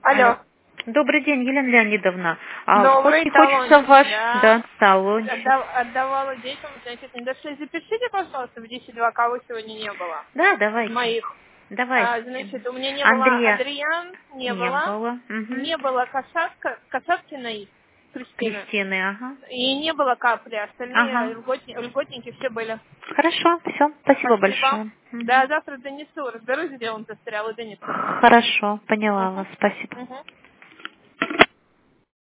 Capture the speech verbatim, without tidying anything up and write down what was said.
Алло. Добрый день, Елена Леонидовна. А Добрый, очень хочется талончик, ваш, да. да, талончик. Отдав- отдавала детям, значит, не дошли. Запишите, пожалуйста, в десять два, кого сегодня не было. Да, Из давайте. моих. Давайте. А, значит, у меня не было Андрея Адриан, не не было. было. Мгм. Не было Касатка, Касаткиной, Кристины. Кристины, ага. И не было Капли. Остальные Ага. льготни- льготники все были. Хорошо, все, спасибо Спасибо. большое. Мгм. Да, завтра донесу. Разберусь, где он застрял, и донесу. Хорошо, поняла Угу. вас, спасибо. Угу.